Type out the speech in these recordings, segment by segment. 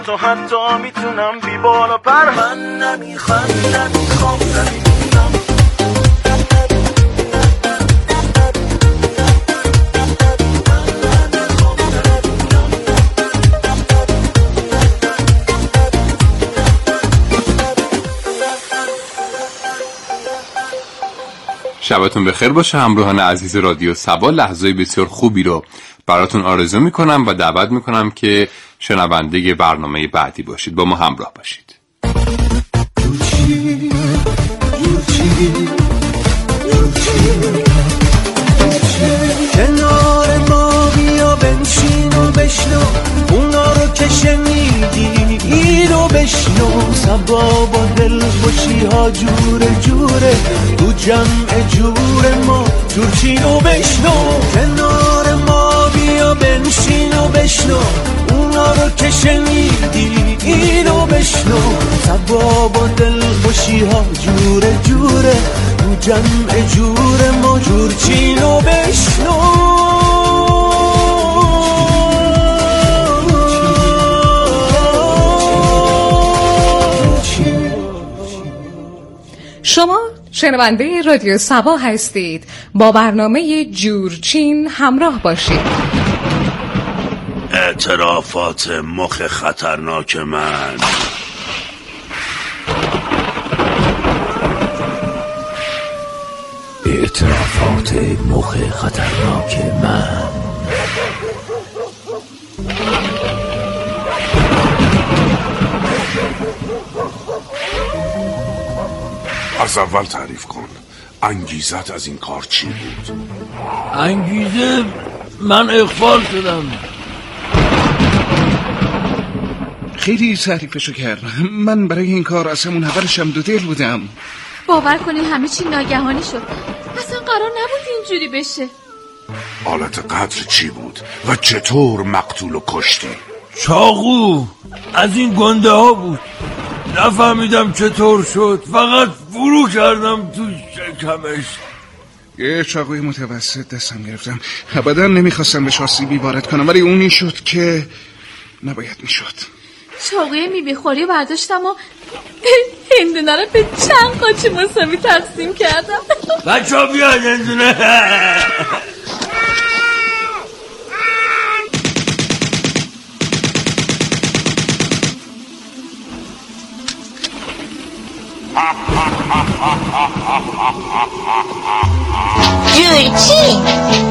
تو حتی میتونم بی بالا پر من نمیخوام نمیتونم. شبتون بخیر باشه همراهان عزیز رادیو صبا. لحظه بسیار خوبی رو براتون آرزو میکنم و دعوت میکنم که شنونده برنامه بعدی باشید. با ما همراه باشید. کنار ما بیا بنشین و بشنو اونا رو که شنیدی اینو بشنو. صبا با دل خوشی ها جوره جوره تو جمع جور ما جورچین و بشنو. کنار ما بیا بنشین و بشنو اونا رو که شنیدی اینو بشنو. صبا با دل خوشی ها جوره جوره تو جمع جور ما جورچین و بشنو. شما شنونده رادیو صبا هستید. با برنامه جورچین همراه باشید. اعترافات مخ خطرناک من. اعترافات مخ خطرناک من. از اول تعریف کن، انگیزت از این کار چی بود؟ انگیزه من اغفال شدم. خیلی تعریفشو کردم. من برای این کار از همون اولشم دو دل بودم. باور کنین همه چی ناگهانی شد. اصلا قرار نبود اینجوری بشه. آلت قتل چی بود و چطور مقتول و کشتی؟ چاقو از این گنده ها بود. نفهمیدم چطور شد، فقط فرو کردم تو شکمش. یه چاقوی متوسط دستم گرفتم. ابدا نمیخواستم به آسیبی وارد کنم، ولی اونی شد که نباید میشد. چاقوی میبیخوری برداشتم و هندونه رو به چند قاچی مساوی تقسیم کردم. بچه ها بیاد هندونه. جورچین.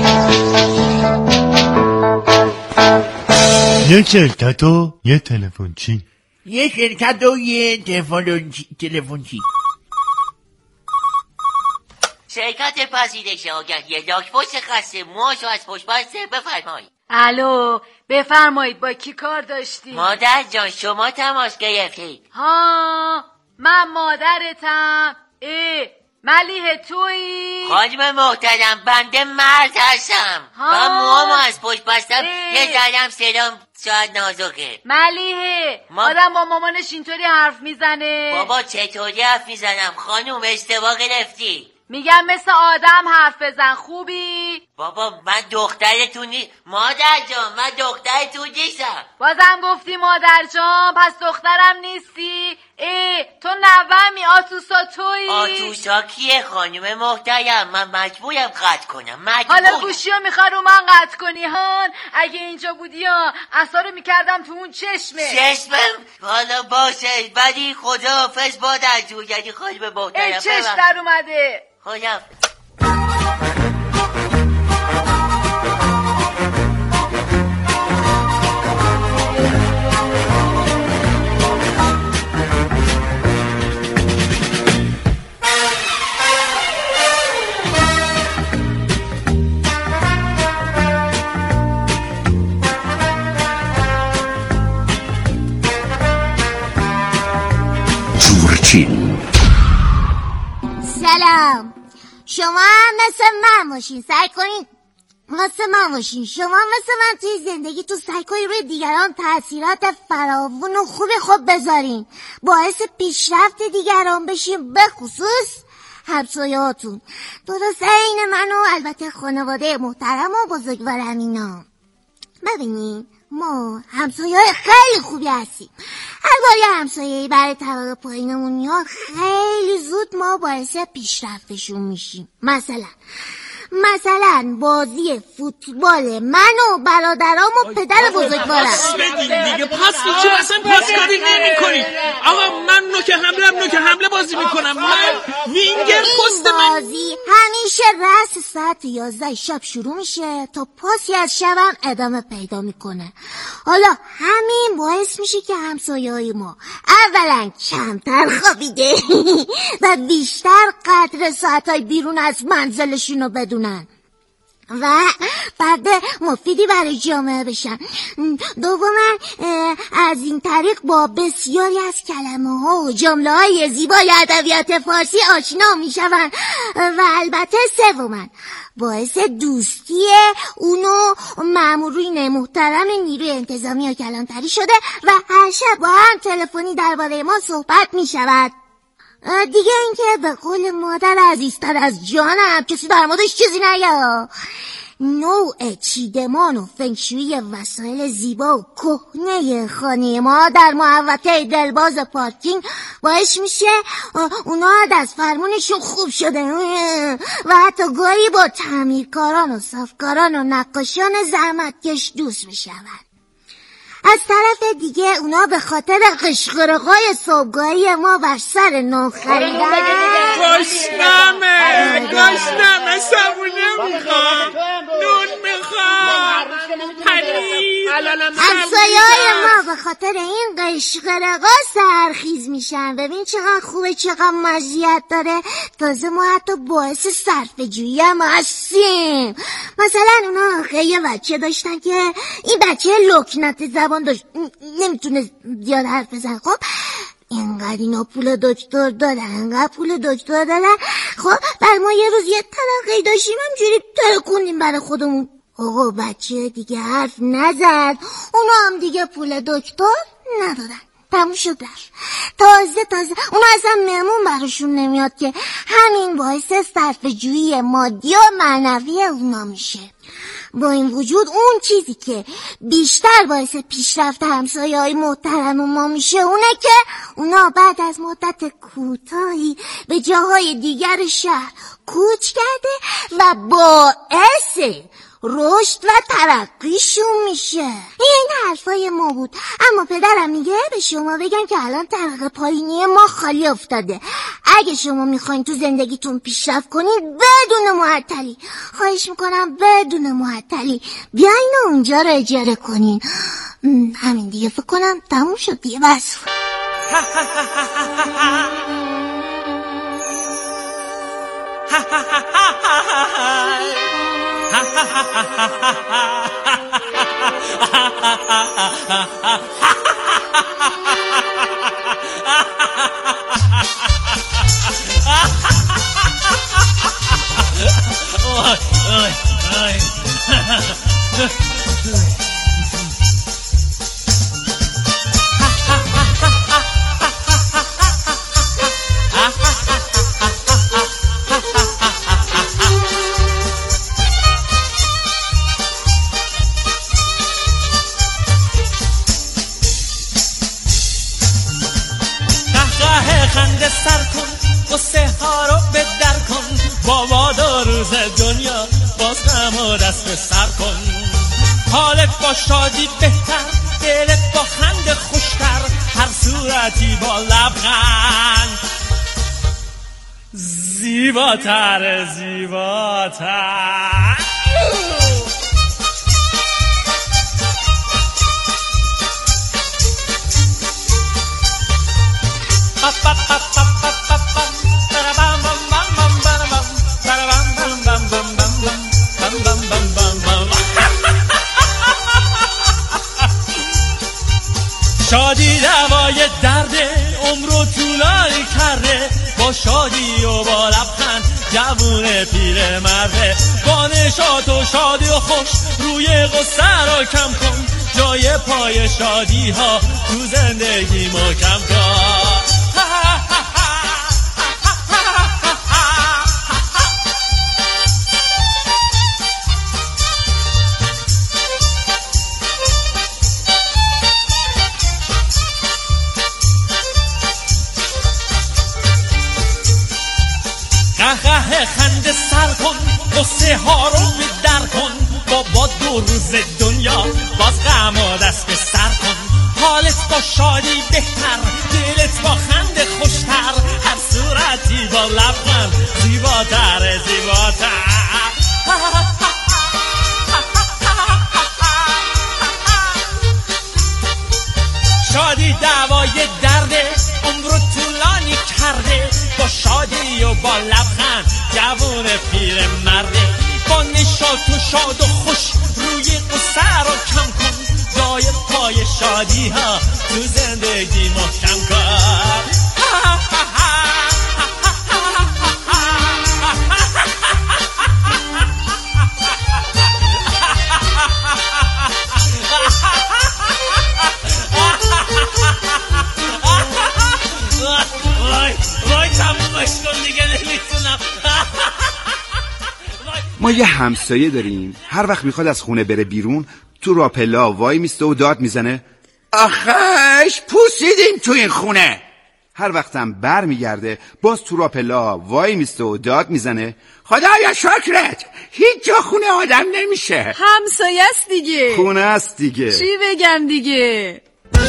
یه شرکت و یه تلفنچی. یه شرکت و یه تلفنچی. شرکت پذیرش آگهی لاک‌پشت خسته موهاشو از پشت بسته بفرمایید. الو بفرمایید، با کی کار داشتی؟ مادر جان شما تماس گرفتید. ها من مادرتم. ملیحه تویی؟ خانم محترم بنده مرد هستم و موهامو از پشت بستم. یه ذرم سلام شاید نازکه. ملیحه آدم با مامانش اینطوری حرف میزنه؟ بابا چطوری حرف میزنم خانم؟ اشتباه گرفتی. میگم مثل آدم حرف بزن. خوبی؟ بابا من دخترتونی. مادر جان من دخترتون نیستم. بازم گفتی مادر جان؟ پس دخترم نیستی؟ تو نوه‌می. آتوسا تویی؟ آتوسا کیه خانم محترم؟ من مجبورم قطع کنم. حالا گوشی رو میخوای رو من قطع کنی هان؟ اگه اینجا بودی ها عصا رو میکردم تو اون چشمم. حالا باشه ولی خداحافظ مادر جون. یعنی خانم محترم چشم در اومده. خداحافظ. سلام. شما هم مثل من باشین. سعی کنین مثل من باشین. شما مثل من توی زندگی تو سعی کنین روی دیگران تأثیرات فراوون و خوب بذارین. باعث پیشرفت دیگران بشین، به خصوص همسایه‌هاتون. درست عین من و البته خانواده محترم و بزرگوارم اینا. ببینین ما همسایه‌های خیلی خوبی هستیم. هر بار یه همسایه‌ای برای طبقه پایینمون میاد خیلی زود ما باعث پیشرفتشون میشیم. مثلا بازی فوتبال من و برادرام و پدر بزرگوارم. پاس بدین دیگه، پاس چرا اصلا پاسکاری نمی کنی؟ آقا من نوک حمله بازی میکنم. من وینگر پست من. بازی همیشه رأس ساعت 11 شب شروع میشه تا پاسی از شبم ادامه پیدا میکنه. حالا همین باعث میشه که همسایه‌های ما اولا کمتر خوابیده و بیشتر قدر ساعتهای بیرون از منزلشون رو بدونن و بعد مفیدی برای جامعه بشن. دوما از این طریق با بسیاری از کلمه ها و جمله های زیبای ادبیات فارسی آشنا میشون و البته سوما باعث دوستی اونو مامورین محترم نیروی انتظامی و کلانتری شده و هر شب با هم تلفنی درباره ما صحبت میشود. دیگه اینکه به قول مادر عزیزتر از جانم کسی در موردش چیزی نگه. نوع چیدمان و فنگشویی وسایل زیبا و کهنه خانه ما در محوطه دلباز پارکینگ باعث میشه اونا از فرمونشون خوب شده و حتی گاهی با تعمیرکاران و صافکاران و نقاشان زحمتکش دوست میشوند. از طرف دیگه اونا به خاطر قشقرقای صبحگاهی ما بر سر نون خریدن گشنمه صابونه میخوام، نون میخوام، پنیر. همسایه‌های ما به خاطر این قشقرقا سرخیز میشن. ببین چقدر خوبه، چقدر مزیت داره. تازه ما حتی باعث صرفه‌جویی هم هستیم. مثلا اونا یه بچه داشتن که این بچه لکنت زبان داشت، نمیتونه زیاد حرف بزن. خب اینقدر اینا پول دکتر دادن، خب بر ما یه روز یه ترقی داشتیم همجوری ترکوندیم برای خودمون. آقا بچه دیگه حرف نزد، اونا هم دیگه پول دکتر ندادن، تموم شد رفت. تازه اونا اصلا مهمون براشون نمیاد که همین باعث صرفه‌جویی مادی و معنوی اونا میشه. با این وجود اون چیزی که بیشتر باعث پیشرفت همسایه‌های محترم ما میشه اونه که اونا بعد از مدت کوتاهی به جاهای دیگر شهر کوچ کرده و باعث رشد و ترقیشون میشه. این حرفای ما بود، اما پدرم میگه به شما بگم که الان طبقه پایینی ما خالی افتاده. اگه شما میخواین تو زندگیتون پیشرفت کنین بدون معطلی، خواهش میکنم بدون معطلی بیاین اونجا رو اجاره کنین. همین دیگه، فکر کنم تموم شد دیگه. بس با شادی بهتر، دلت با خنده خوشتر، هر صورتی با لبخند زیباتر. شادی دوای درده، عمرو طولانی کرده، با شادی و با لبخند جوون پیر مرده. با نشاط و شادی و خوش روی غصه را کم کن، جای پای شادی ها تو زندگی ما کم کن. کن، قصه ها رو بدر کن، بابا 2 روز دنیا باز غم و دست به سر کن. حالت با شادی بهتر، دلت با خنده خوشتر، هر صورتی با لبخند زیباتر زیباتر. شادی دوای درده، عمرو طولانی کرده، با شادی و با لبخند جوون پیر مرده. با نشاط و شاد و خوش روی قصه رو کم کن، جای پای شادی ها تو زندگی محکم کن. ما یه همسایه داریم، هر وقت میخواد از خونه بره بیرون تو راپلا وای میسته و داد میزنه آخش پوسیدیم تو این خونه. هر وقتم بر میگرده باز تو راپلا وای میسته و داد میزنه خدایا شکرت هیچ جا خونه آدم نمیشه. همسایه است دیگه، خونه است دیگه، چی بگم دیگه.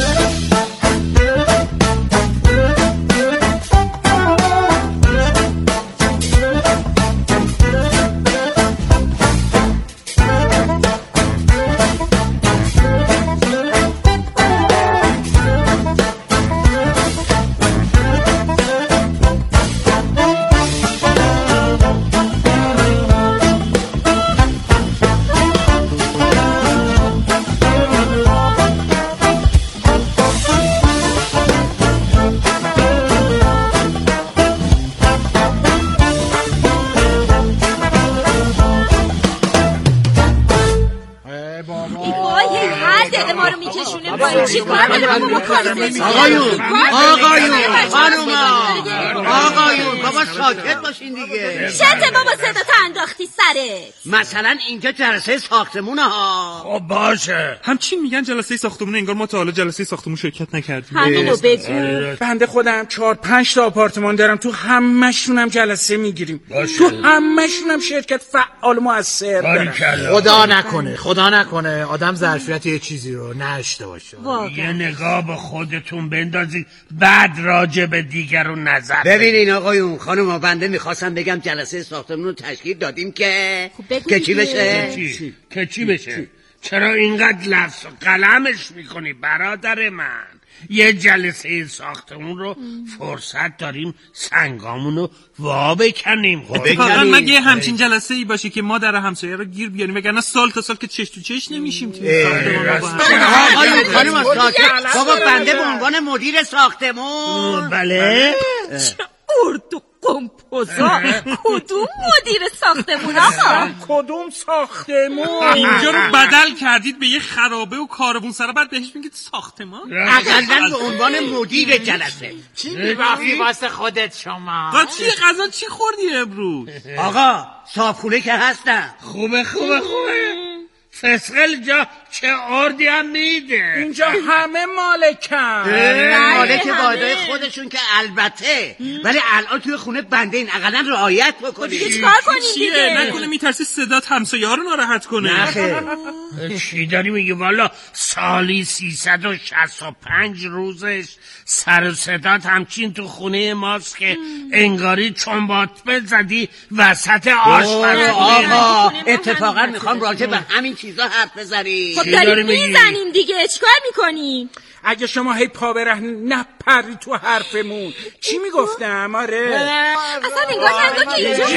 آقایون بابا ساکت باشین دیگه. شده بابا صدا تا انداختی سرت. مثلا اینجا جلسه ساختمونه ها. خب باشه. همچین میگن جلسه ساختمونه، انگار ما تا حالا جلسه ساختمون شرکت نکردیم. همینو بگو. بنده خودم 4-5 تا آپارتمان دارم، تو همشونم جلسه میگیریم، تو همشونم شرکت فعال مؤثر دارم. خدا نکنه آدم ظرفیت یه چیزی رو نشته باشه. یه نگاه به خودتون بندازید بعد راجع به دیگرون نظر. ببینین آقایون خانم بنده میخواستم بگم جلسه ساختمون رو تشکیل دادیم که چی بشه؟ که چی بشه؟ چرا اینقدر لفظ و قلمش میکنی برادر من؟ یه جلسه ساختمون رو فرصت داریم سنگامون رو وا بکنیم. واقعا مگه همچین جلسه ای باشه که ما در همسایه رو گیر بیاریم، وگرنه سال تا سال که چش تو چش نمیشیم. خانم بابا بنده به عنوان مدیر ساختمون. بله اردو قمپوزا کدوم مدیر ساختمون آقا؟ کدوم ساختمون؟ اینجا رو بدل کردید به یه خرابه و کاروون سرا، بعد بهش میگید ساختمان؟ اقلن به عنوان مدیر جلسه. چی میبافی واسه خودت شما؟ چی غذا چی خوردی امروز؟ آقا صابخونه که هستن. خوبه فسقل جا چه اردی هم میده. اینجا همه مالکن، مالک واحدهای خودشون که البته، ولی الان توی خونه بنده این اقلا رعایت بکنید. چیکار کنید دیگه؟ نکنه میترسی صدات همسایه ها رو ناراحت کنه؟ نه چی داری میگی؟ والا سالی 365 روزش سر و صدات همچین تو خونه ماست که انگاری چنبات بزدی وسط آشپزخونه. آقا اتفاقا میخوام راجع به همین چیزا حرف بزنیم. خب داریم میزنیم دیگه، چیکار میکنیم؟ اگه شما هی پا به ره نپری تو حرفمون چی میگفتم؟ آره اصلا نگاه که اینجا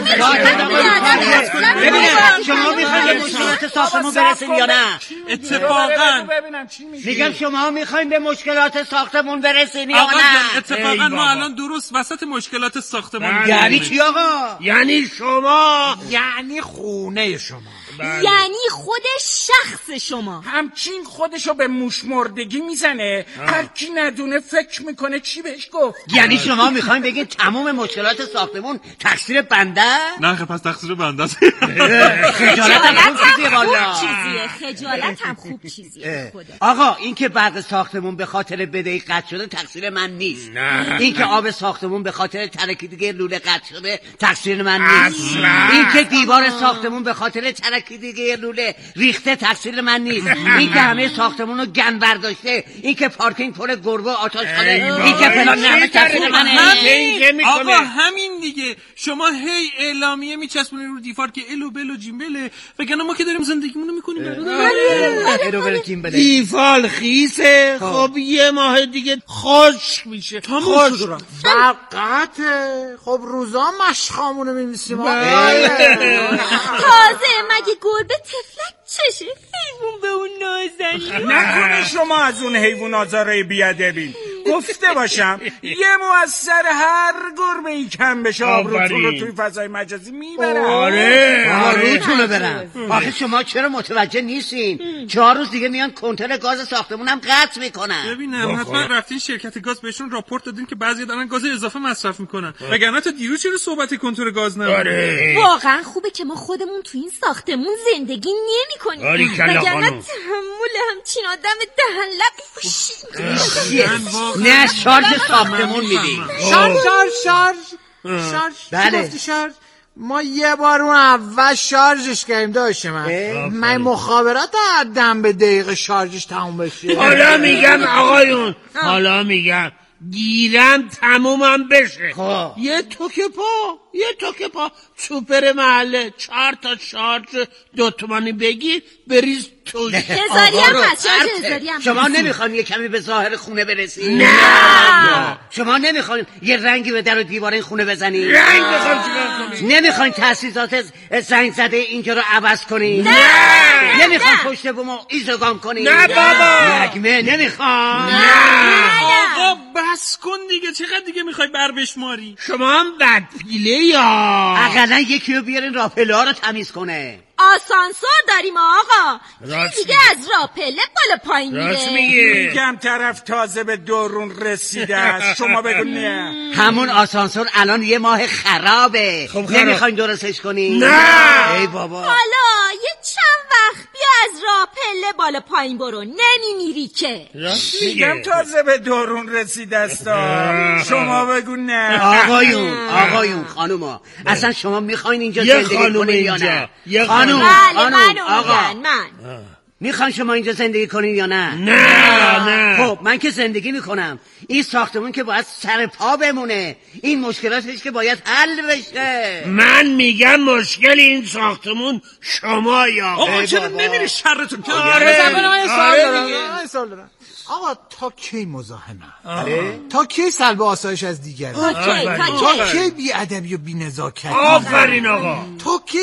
ببینم شما میخواین به مشکلات ساختمون برسیم یا نه؟ اتفاقا میگم شما میخواین به مشکلات ساختمون برسیم یا نه؟ اتفاقا ما الان درست وسط مشکلات ساختمون. یعنی چی آقا؟ یعنی شما، یعنی خونه شما. یعنی خود شخص شما همچین خودشو به موش مردگی میزنه. هر کی ندونه فکر میکنه چی بهش گفت. یعنی شما میخواین بگین تمام مشکلات ساختمون تقصیر بنده؟ نه پس تقصیر بنده است. خجالت هم خوب چیزیه والا. خجالت هم خوب چیزیه. آقا این که برق ساختمون به خاطر بدهی قطع شده تقصیر من نیست. این که آب ساختمون به خاطر ترکیدگی لوله قطع شده تقصیر من نیست. این که دیوار ساختمون به خاطر ترکیدگی لوله ریخته تقصیر من نیست. این که همه ساختمون رو گن برداشته، این که پارکینگ پر گربه آتشخانه، این که فلان همه تقصیر منه. آقا همین دیگه، شما هی اعلامیه میچسبونید رو دیوار که الو بلو جیمبله، وگرنه ما که داریم زندگیمونو میکنیم. الو بلو جیمبله دیوار خیسه. خب یه ماه دیگه خشک میشه. فقط خب روزا مشخامونو میمیسیم. تازه مگه گربه تفلک چشه؟ حیوون به اون نازنی. نکنه شما از اون حیوان آزارای بیادبین. گفته باشم یه مؤثر هر گربه‌ای کم بشه آبروتون رو توی فضای مجازی میبرن. آبروتون برن. آخه شما چرا متوجه نیستین؟ 4 روز دیگه میان کنتر گاز ساختمونم قطع میکنن. ببینم حتما رفتین شرکت گاز بهشون راپورت دادین که بعضی دارن گاز اضافه مصرف میکنن. وگرنه تا دیروز چرا صحبت کنتور گاز نبوده؟ واقعا خوبه که ما خودمون تو این ساختمون زندگی نمی‌کنیم. وگرنه تحمل همچین آدم دهن لب نه شارژ ساختمون میدی. شارژ بله. شارژ ما یه بار اون اول شارژش کردیم داشته من مخابرات دم به دقیقه شارژش تموم بشه. حالا میگم آقایون، حالا میگم گیرم تمومم بشه. یه توکه پا سوپر محله 4 تا شارژ 2 تومانی بگیر بریز توش. هزاری هم پس هزاری هم. شما نمیخواین یه کمی به ظاهر خونه برسید؟ نه. شما نمیخواین یه رنگی به در و دیوار این خونه بزنید؟ رنگ بخوام چیکار کنید؟ نمیخواین تأسیسات زنگ زده اینجا رو عوض کنید؟ نه. نمیخواین پشت بومو ایزوگام کنید؟ نه بابا. نگمه نمیخواین؟ آقا بس کن دیگه، چقدر دیگه میخوای بر بشماری؟ شما هم بدپیله یا اقلا یکی رو بیارین راپله ها رو تمیز کنه. آسانسور داریم آقا. راست دیگه از راپله بالا پایین میره. راست میگه. میگم طرف تازه به دورون رسیده است. شما بگو نه. همون آسانسور الان یه ماه خرابه. خب نمیخواین درستش کنی؟ نه. ای بابا. حالا یه چند وقت بیا از راپله بالا پایین برو، نمیمیری که. میگم تازه به دورون رسیده است. شما بگو نه. آقایون خانوما، اصلا شما میخواین اینجا زندگی کنین یا نه؟ خانوم آقا من میخواین شما اینجا زندگی کنین یا نه؟ نه. خب من که زندگی میکنم. این ساختمون که باید سر پا بمونه. این مشکلاتش که باید حل بشه. من میگم مشکل این ساختمون شما یا آقا چرا نمیری شرتون کنی؟ سوال دارم. آقا تا کی مزاحمه؟ تا کی سلب آسایش از دیگران؟ تا کی بی ادبی و بی نزاکت؟ آفرین آقا. تا کی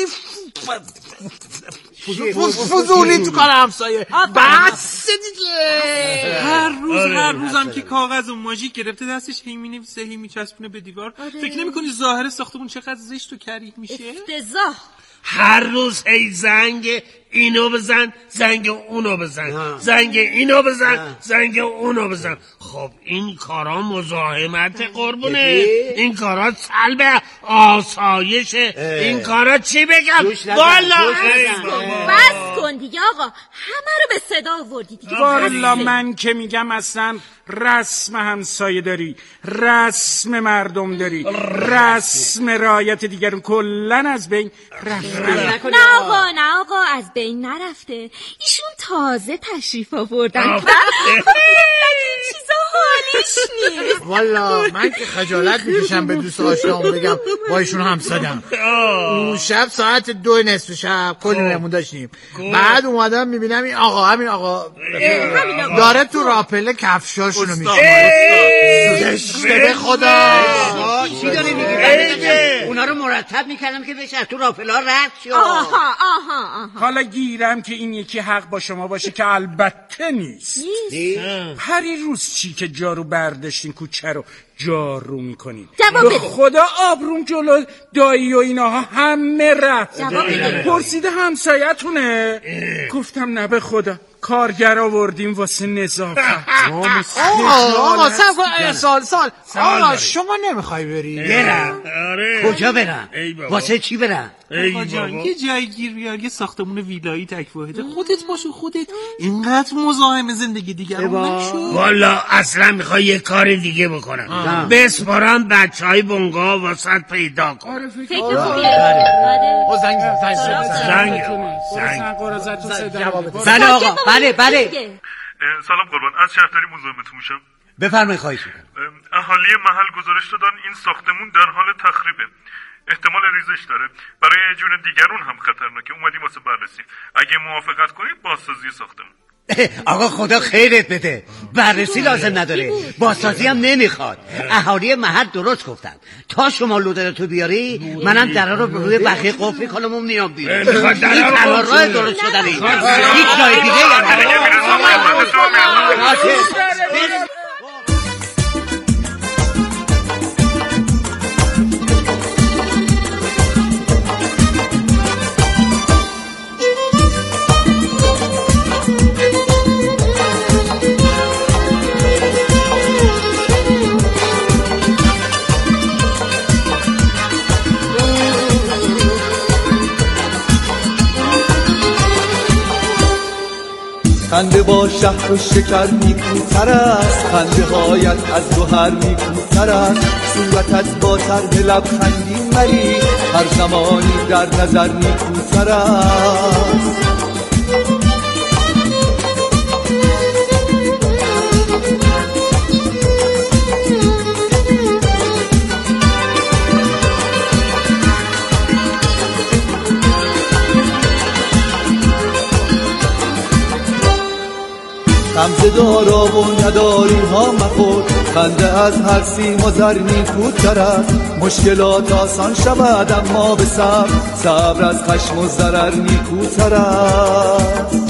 فضولی تو کار همسایه؟ بس دیگه. هر روزم که کاغذ و ماژیک گرفته دستش هی مینویسه هی میچسبونه به دیوار. فکر نمی‌کنی ظاهر ساختمون چقدر زشت و کریه میشه؟ افتضاح. هر روز هی زنگ اینو بزن، زنگ اونو بزن، زنگ اینو بزن، زنگ اونو بزن. خب این کارا مزاحمت قربونه، این کارا سلب آسایشه، این کارا چی بگم والا. بس کن دیگه آقا، همه رو به صدا آوردی دیگه. والا من که میگم اصلا رسم همسایه داری، رسم مردم داری، رسم رعایت دیگرون کلن از بین رفته. نه آقا از بین نرفته. ایشون تازه تشریف آوردن. این چیزا حالیش نیست. والا من که خجالت میکشم به دوست آشنام بگم با ایشون همسادم. اون شب ساعت 2:30 شب کلی مهمون داشتیم. بعد اومدم میبینم این آقا همین آقا داره تو راپله کفشاشونو میشه. به خدا چی داری میگی؟ اونا رو مرتب میکردم که بشه تو راپلا رد شد. آها. حالا گیرم که این یکی حق با شما باشه که البته نیست. پری روز چی که جارو برداشتین کوچه رو جارو میکنین؟ به خدا آبروم جلو دایی و ایناها همه رفت. پرسیده همسایتونه؟ گفتم نه به خدا کارگر آوردیم واسه نظافت. آقا سال آقا شما نمیخوای بری؟ برم. کجا برم؟ واسه چی برم؟ آقا جان یه جای گیر بیار، یه ساختمون ویلایی تک واحده خودت باشه، خودت اینقدر مزاحم زندگی دیگرون نشو. والا اصلا میخوای یه کار دیگه بکنم، بسپارم بچهای بنگاه واسط پیدا کن. فکر خوبیه. بله آقا، بله. سلام قربان، از شهرداری مزاحمتون میشم. بفرمایید. خواهش میکنم. اهالی محل گزارش دادن این ساختمون در حال تخریبه، احتمال ریزش داره، برای جون دیگرون هم خطرناکه. اومدیم واسه بررسی، اگه موافقت کنید بازسازی ساختمون. آقا خدا خیرت بده، بررسی لازم نداره، بازسازی هم نمیخواد. اهالی محل درست گفتن، تا شما لودرتو بیاری منم درا رو روی بقیه قفل میکنم و میام بیرون. این تنها راه درست شدنه، هیچ جای دیگه خنده با شهر و شکر نیکوتر است، خنده هایت از گوهر نیکوتر است، صورتت با طرح لبخندی مری هر زمانی در نظر نیکوتر است. غمزه دارا و نداری ها مخور، خنده از هر سیم و زر نیکوتر است، مشکلات آسان شود اما به صبر از خشم و ضرر نیکوتر است.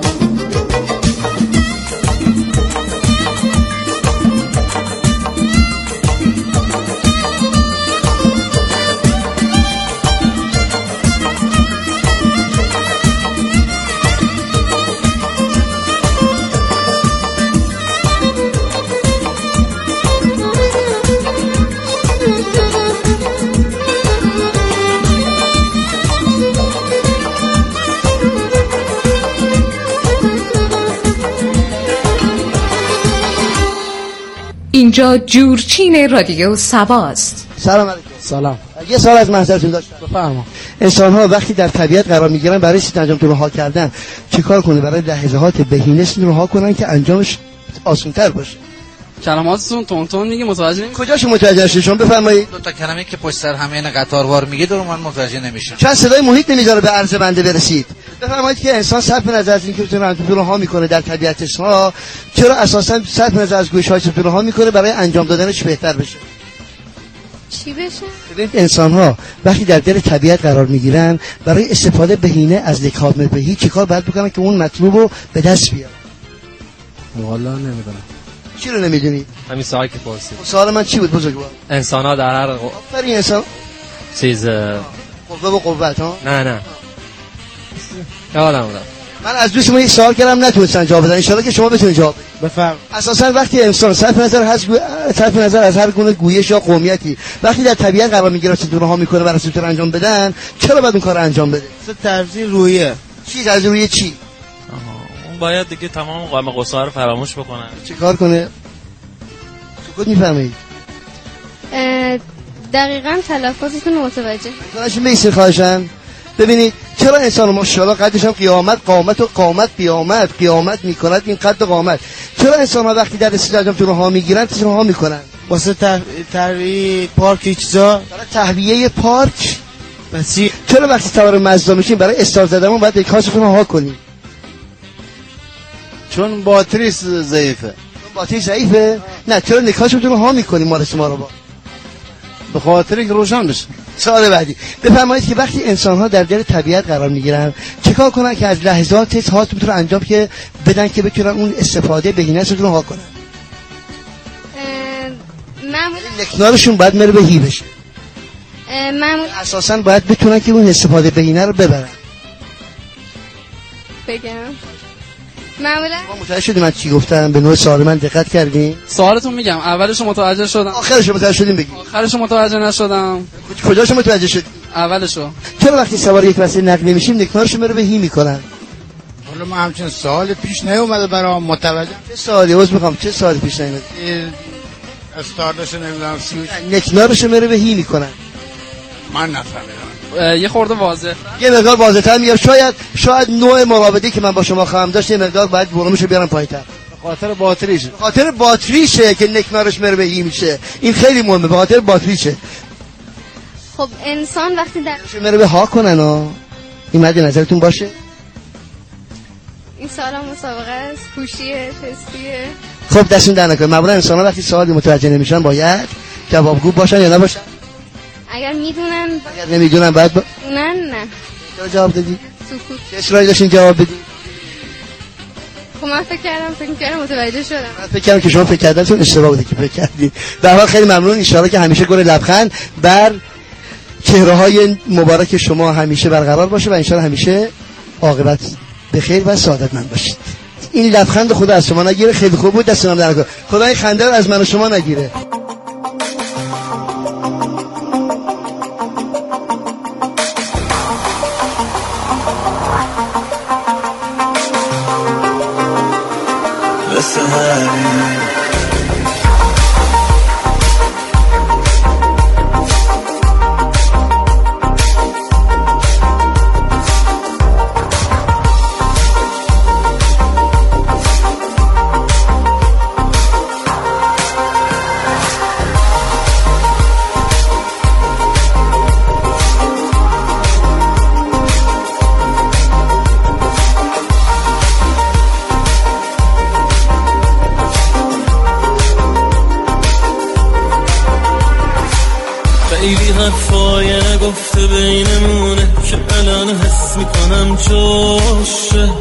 اینجا جورچین رادیو سباست. سلام علیکم. سلام. یه سوال از محضرتون داشتم. بفرما. انسان ها وقتی در طبیعت قرار میگیرن برای چیز انجام رها کردن چیکار کنه؟ برای لحظات بهینه رها کنن که انجامش آسان‌تر باشه. کلماتتون تون میگه متوجه نمیشم. کجاشو متوجه شدید شما؟ بفرمایید. دو تا کلمه که پشت سر هم این قطاروار میگه درو من متوجه نمیشم. چون صدای محیط نمیذاره به عرض بنده برسید. بفرمایید که انسان صرف نظر از اینکه چه راه میکنه در طبیعتش ها، چرا اساسا صرف نظر از گوشه‌هاش راه میکنه برای انجام دادنش بهتر بشه؟ چی بشه؟ ببینید انسان ها وقتی در دل طبیعت قرار میگیرن برای استفاده بهینه از لکاب بهی چیکار باید بکنن که اون مطلوب رو به دست بیارن؟ والا نمیدونم. چی رو نمیدونید؟ همین سوال که پرسید. سوال من چی بود بزرگوار؟ انسان ها در هر برای انسان چیز قوه و قوت ها؟ نه یادم رفت. من از دوست شما یک سوال کردم نتونستن جواب بدن، ان شاءالله که شما بتونید جواب بدید. بفرم. اساسا وقتی انسان صرف نظر از هر گونه گویش یا قومیتی وقتی در طبیعت قرار میگیره چه دورها میکنه برای چطور انجام بدن، چرا باید اون کارو انجام بده؟ ترجیح روحیه. چی ترجیح روحیه چی؟ اون باید دیگه تمام غم غصه رو فراموش بکنه. چه کار کنه؟ سکوت میفهمید؟ دقیقاً تلفظتون متوجه. خواهشم میسید خواهشم. ببینید چرا انسان ماشاءالله قدش هم قیامت میکند این قد قامت، چرا انسان ها وقتی در استعداد تو راه میگیرن راه میکنن؟ واسه تهویه پارک چیزا، برای تهویه پارک. بسی چرا وقتی سوار مزدا میشین برای استار زدمون باید کاشتون راه کنیم؟ چون باتری ضعیفه. باتری ضعیفه؟ نه چرا نکاشتون راه میکنیم ما رو با؟ به خاطر اینکه روشن بشه. سوال بعدی، بفرمایید که وقتی انسان ها در دل طبیعت قرار میگیرن چیکار کنن که از لحظات هات میتونن انجام که بدن که بتونن اون استفاده بهینه‌شون رو ها کنن؟ معمولا نکنارشون باید مره به هی بشه. معمولا اساسا باید بتونن که اون استفاده بهینه رو ببرن. بگم معمولا ما متوجه شدیم من چی گفتم؟ به نوع سوال من دقت کردین؟ سوالتون میگم اولش متوجه شدم، آخرش متوجه شدیم بگید. آخرش متوجه نشدم. کجاش متوجه شدید؟ اولشو. چرا وقتی سوار یک وسیله نقلیه میشیم نکنارشون رو به هی میکنن؟ حالا ما همچین سوال پیش نیومده برام متوجه. چه سوالی عذر میخوام چه سوالی پیش نیومده؟ استاردش نمیدونم سوش نکنارشون رو به هی میکنن. من نفهمیدم. یه خورده واضح، یه مقدار واضح‌تر میگم. شاید نوع مراوده‌ای که من با شما خواهم داشت یه مقدار باید ولومشو بیارم پایین‌تر. به خاطر باتریشه که نکنارش مره به هی میشه. این خیلی مهمه، به خاطر باتریشه. خب انسان وقتی در مره به ها کنن این مد نظرتون باشه. این سوال مسابقه است، پوشیه، تستیه. خب دستون در نکنه. معمولا انسان‌ها وقتی سوالی متوجه نمیشن باید جوابگو باشن یا نباشن؟ اگر میدونن اگر نمیدونن باید نه. چرا جواب دادی؟ سکوت. چه اصراری داشتین جواب بدی؟ خب من فکر کردم متوجه شدم. من فکر کردم که شما فکر کردنتون اشتباه بوده که فکر کردید. در حال خیلی ممنون. ان شاءالله که همیشه گل لبخند بر چهره‌های مبارک شما همیشه برقرار باشه و ان شاءالله همیشه عاقبت به خیر و سعادتمند باشید. این لبخند خدا از شما نگیره. خیلی خوب بود. دستتون در نکنه. خدا این خنده رو از من و شما نگیره. خیلی حرفای نگفته بینمونه که الان حس میکنم جاشه،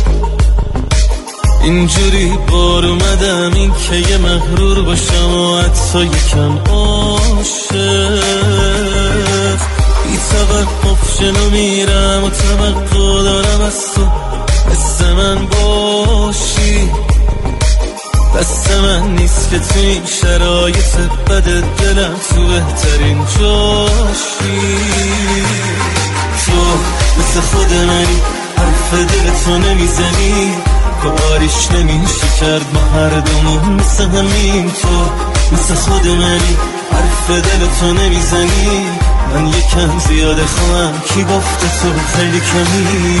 اینجوری بار اومدم این که یه مغرور باشم و حتی یکم عاشق، بی توقف جلو میرم و توقع دارم از تو مثل من باشی، دست من نیست که تو این شرایط بد دلم تو بهترین جاشی، تو مثل خود منی حرف دل تو نمیزنی، کاریش نمیشه کرد ما هر دومون مثل همین، تو مثل خود منی حرف دل تو نمیزنی، من یکم زیاده خواهم کی گفته تو خیلی کمی.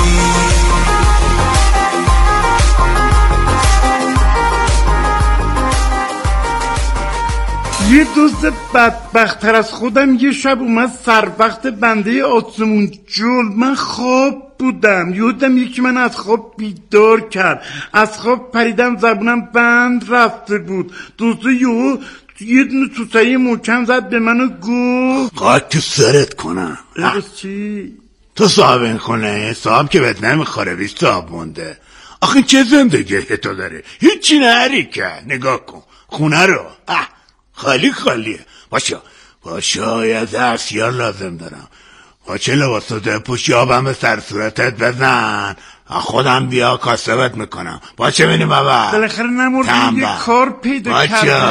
یه دوست بدبخت‌تر از خودم یه شب اومد سر وقت بنده آسمون جل. من خواب بودم، یادم یکی من از خواب بیدار کرد. از خواب پریدم، زبونم بند رفته بود. دوست یه دونه توتایی محکم زد به من و گفت قاعد تو سرت کنم. چی؟ تو صاحب این خونه صاحب که بهت نمیخوره، 20 صاحب مونده. آخه چه زندگی تو داره؟ هیچی نهری که نگاه کن خونه رو خالیه. باشا یه دستیار لازم دارم. چه لباسو ده پوشی آبم به سر صورتت بزن، خودم بیا کاسبت میکنم. باشه بینیم بابا بالاخره نمردم یه کار پیدا کردم.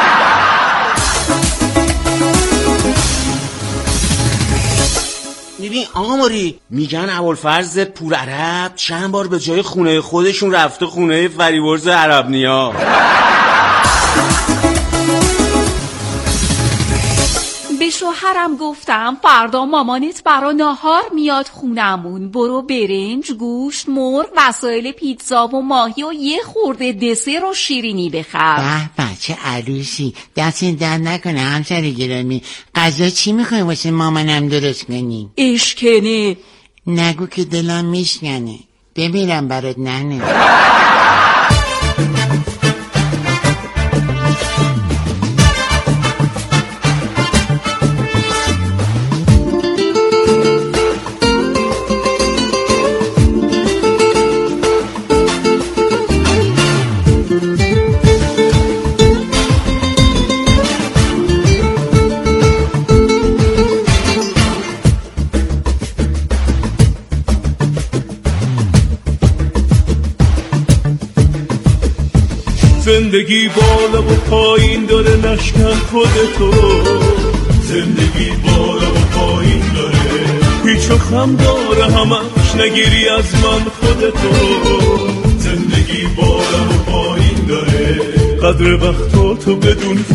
ببین آقا موری، میگن ابوالفضل پور عرب چند بار به جای خونه خودشون رفته خونه فریورز عربنیا. به شوهرم گفتم فردا مامانت برا ناهار میاد خونمون، برو برنج، گوشت، مرغ، وسایل پیتزا و ماهی و یه خورده دسر و شیرینی بخر. به چه عروسی، دست در نکنه همسر گرامی. غذا چی میخوای واسه مامانم درست کنی؟ اشکنه. نگو که دلم میشکنه، بمیرم برات ننه. زندگی بالا و پایین داره نشکن خودتو زندگی بالا و پایین داره پیچ و خم داره همش نگیری از من خودتو زندگی بالا و پایین داره قدر وقتاتو بدون